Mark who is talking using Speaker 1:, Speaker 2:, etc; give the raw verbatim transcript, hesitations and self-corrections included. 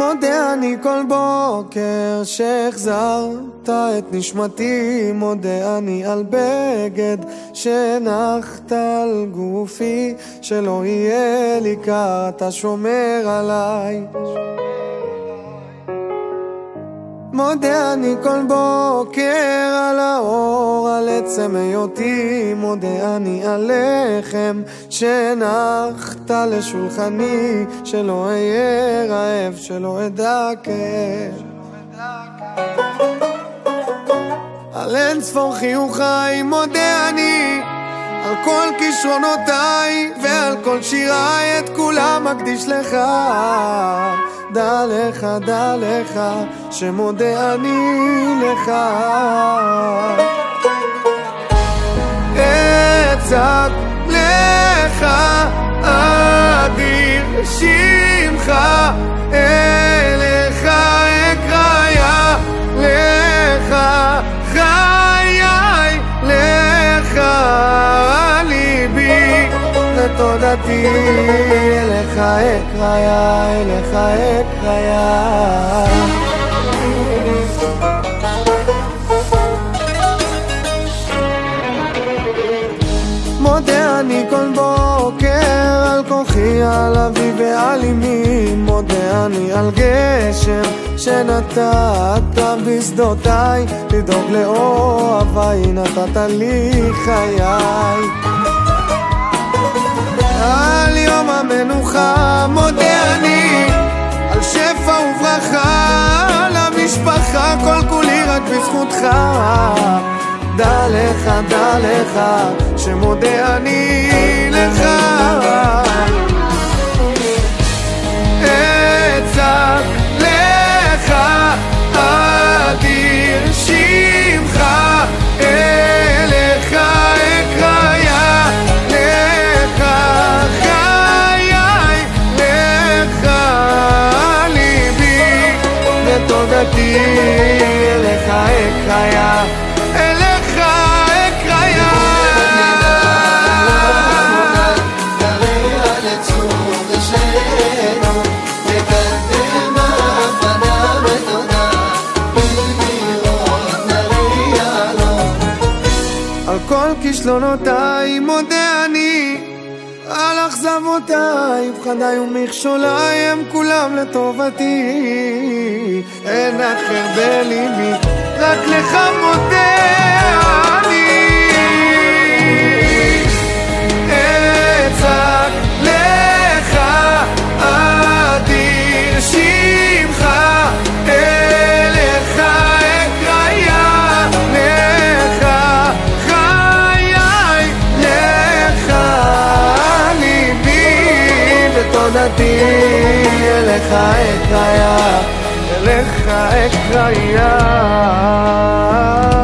Speaker 1: מודה אני כל בוקר שהחזרת את נשמתי, מודה אני על בגד שנחת על גופי, שלא יהיה לי קר, אתה שומר עליי. מודה אני כל בוקר על האור, על עצם היותי, מודה אני על לחם שנחת לשולחני, שלא אהיה רעב, שלא אדע כאב. על אין ספור חיוכי מודה אני, על כל כישרונותיי ועל כל שיריי, את כולם מקדיש לך. דע לך, דע לך, שמודה אני לך. אצעק לך אדיר שמך, אליך אקרא לך חיי, לך ליבי ותודתי, אליך אקרא, אליך אקרא. מודה אני כל בוקר על כוחי, על אבי ועל אמי, מודה אני על גשם שנתת בשדותיי, לדאוג לאוהביי נתת לי חיי. על יום המנוחה מודה אני, על שפע וברכה למשפחה, כל כולי רק בזכותך. דע לך, דע לך, שמודה אני לך. אצעק לך אדיר שמך, אליך אקרא לך חיי, לך ליבי ותודתי, אליך אקרא, אליך אקרא. על כל כישלונותיי מודה אני, על אכזבותיי ופחדיי ומכשוליי, הם כולם לטובתי. אין אחר בליבי, רק לך מודה אני. אצעק לך אדיר שמך, אליך אקרא לך חיי, לך ליבי ותודתי, אליך אקרא, אליך אקרא.